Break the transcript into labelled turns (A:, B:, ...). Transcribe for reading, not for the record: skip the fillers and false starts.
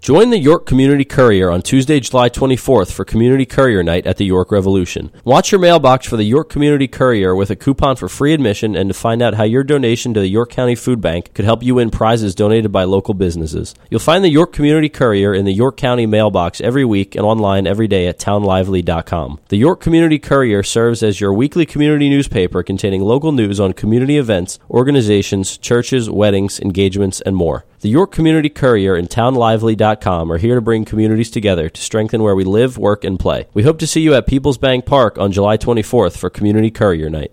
A: Join the York Community Courier on Tuesday, July 24th for Community Courier Night at the York Revolution. Watch your mailbox for the York Community Courier with a coupon for free admission and to find out how your donation to the York County Food Bank could help you win prizes donated by local businesses. You'll find the York Community Courier in the York County mailbox every week and online every day at townlively.com. The York Community Courier serves as your weekly community newspaper containing local news on community events, organizations, churches, weddings, engagements, and more. The York Community Courier and townlively.com are here to bring communities together to strengthen where we live, work, and play. We hope to see you at Peoples Bank Park on July 24th for Community Courier Night.